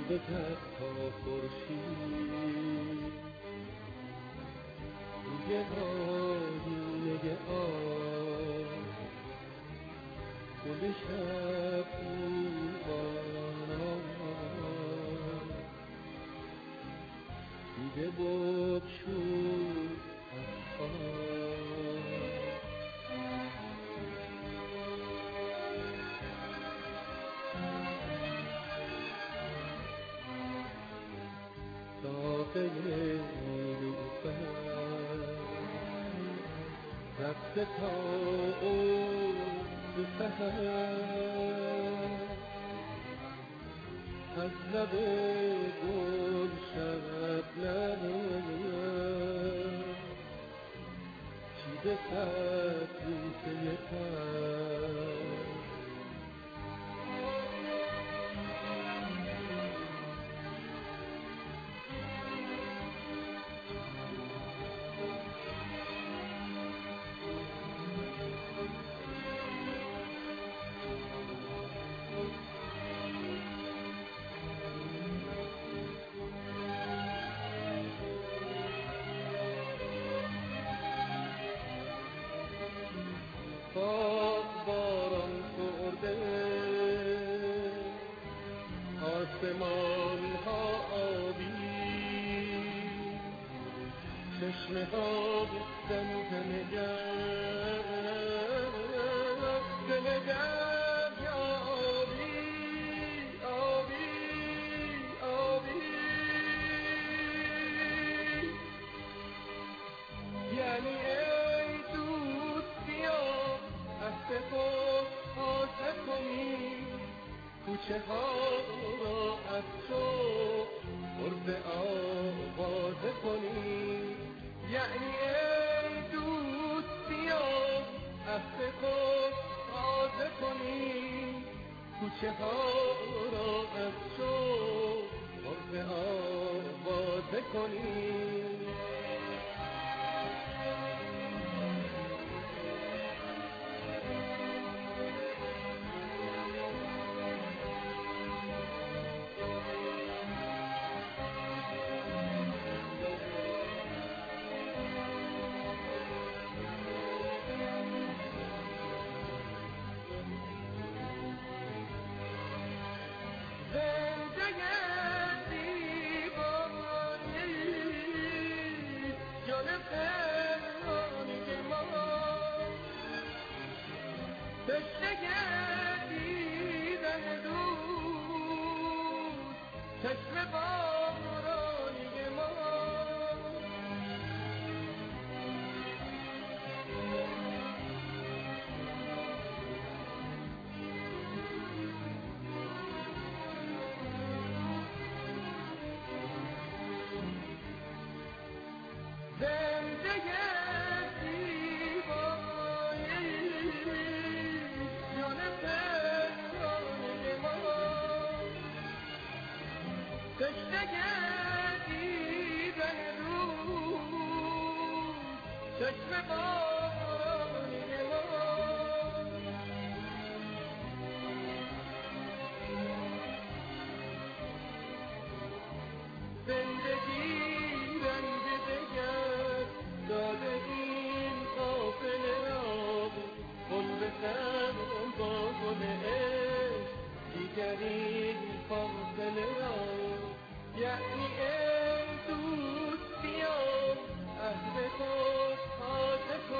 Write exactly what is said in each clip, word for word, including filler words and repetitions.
بکرد تا خورشید روی آینه آب گل شب روبانان دیده بگشود از خواب ساقه نیلوفر رفته تا اوج سحر از لب گل شبنم چیده کرد بوسه تر باغ باران خورده آسمان ها آبی چشمه ها زمزم گرم دل دریا آبی آبی آبی یعنی ای دوست بیا عهد خود تازه کنی کوچه ها را از تو قرب آوازه کنی یعنی ای دوست بیا عهد خود تازه کنی کوچه ها را از تو قرب آوازه کنی تشنه دیدن دوست چشم بارانی ما زندگی تشنه دیدن روز چشم بارانی ما زندگی رنگ دگر داده این قافله را گل به سر با گل عشق دیگری فاصله را یعنی ای دوست بیا عهد خود تازه کن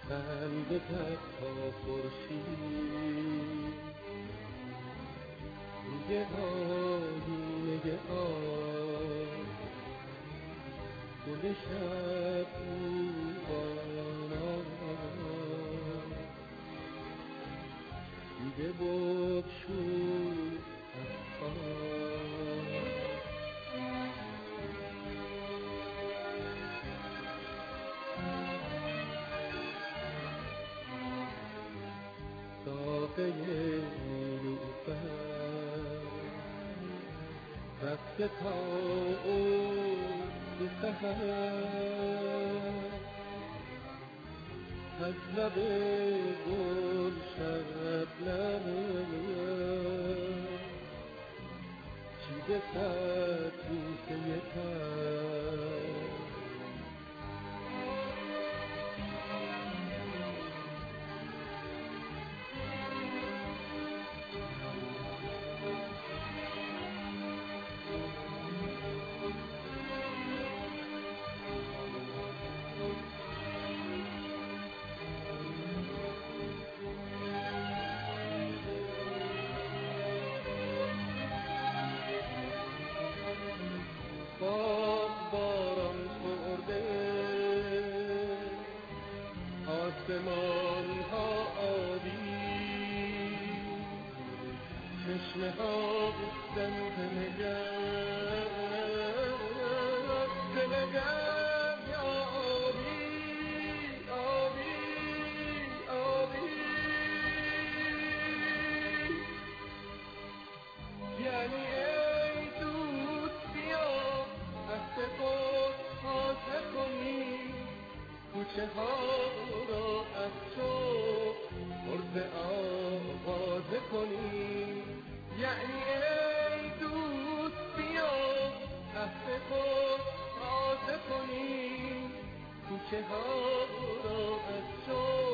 قلب تک تا خورشید میگه آینه آب گل شب روبانان دیده بگشود افغان ساقه نیلوفر رفته تا اوج سحر از لب گل شبنم چیده سر بوسه تر باغ باران خورده آسمان ها آبی چشمه ها زمزمه‌گر زمزمه‌گر یا آبی آبی آبی یعنی ای دوست بیا دست خود تازه کنی کوچه ها را از تو مرد آوازه کنی یعنی ای دوست بیا دست خود تازه کنی کوچه ها را از تو